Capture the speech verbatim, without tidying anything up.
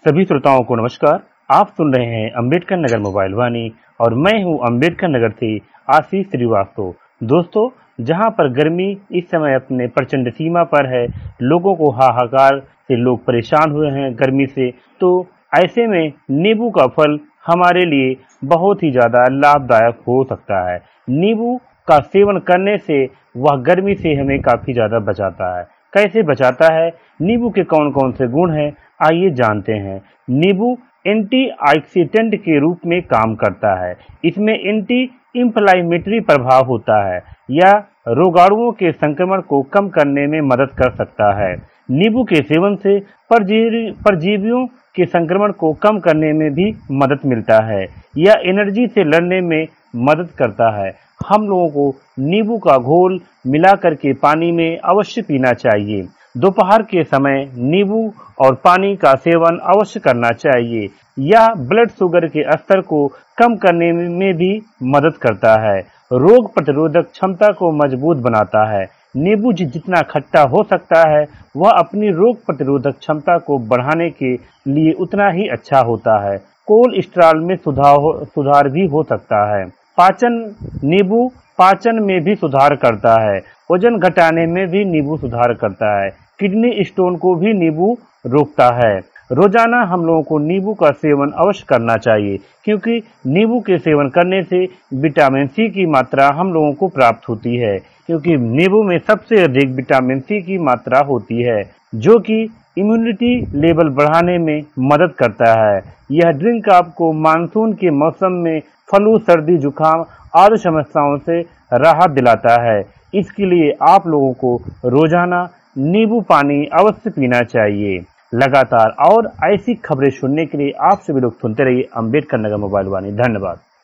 सभी श्रोताओं को नमस्कार। आप सुन रहे हैं अंबेडकर नगर मोबाइल वाणी और मैं हूं अंबेडकर नगर से आशीष श्रीवास्तव। दोस्तों, जहां पर गर्मी इस समय अपने प्रचंड सीमा पर है, लोगों को हाहाकार से लोग परेशान हुए हैं गर्मी से, तो ऐसे में नींबू का फल हमारे लिए बहुत ही ज़्यादा लाभदायक हो सकता है। नींबू का सेवन करने से वह गर्मी से हमें काफ़ी ज़्यादा बचाता है। कैसे बचाता है, नींबू के कौन कौन से गुण हैं, आइए जानते हैं। नींबू एंटीऑक्सीडेंट के रूप में काम करता है। इसमें एंटी इंफ्लेमेटरी प्रभाव होता है या रोगाणुओं के संक्रमण को कम करने में मदद कर सकता है। नींबू के सेवन से परजीवी परजीवियों के संक्रमण को कम करने में भी मदद मिलता है या एनर्जी से लड़ने में मदद करता है। हम लोगों को नींबू का घोल मिलाकर के पानी में अवश्य पीना चाहिए। दोपहर के समय नींबू और पानी का सेवन अवश्य करना चाहिए। यह ब्लड शुगर के स्तर को कम करने में भी मदद करता है। रोग प्रतिरोधक क्षमता को मजबूत बनाता है। नींबू जितना खट्टा हो सकता है, वह अपनी रोग प्रतिरोधक क्षमता को बढ़ाने के लिए उतना ही अच्छा होता है। कोलेस्ट्रॉल में सुधार सुधार भी हो सकता है। पाचन नींबू पाचन में भी सुधार करता है। वजन घटाने में भी नींबू सुधार करता है। किडनी स्टोन को भी नींबू रोकता है। रोजाना हम लोगों को नींबू का सेवन अवश्य करना चाहिए, क्योंकि नींबू के सेवन करने से विटामिन सी की मात्रा हम लोगों को प्राप्त होती है, क्योंकि नींबू में सबसे अधिक विटामिन सी की मात्रा होती है, जो कि इम्यूनिटी लेवल बढ़ाने में मदद करता है। यह ड्रिंक आपको मानसून के मौसम में फ्लू, सर्दी, जुकाम आदि समस्याओं से राहत दिलाता है। इसके लिए आप लोगों को रोजाना नींबू पानी अवश्य पीना चाहिए। लगातार और ऐसी खबरें सुनने के लिए आप सभी लोग सुनते रहिए अंबेडकर नगर मोबाइल वाणी। धन्यवाद।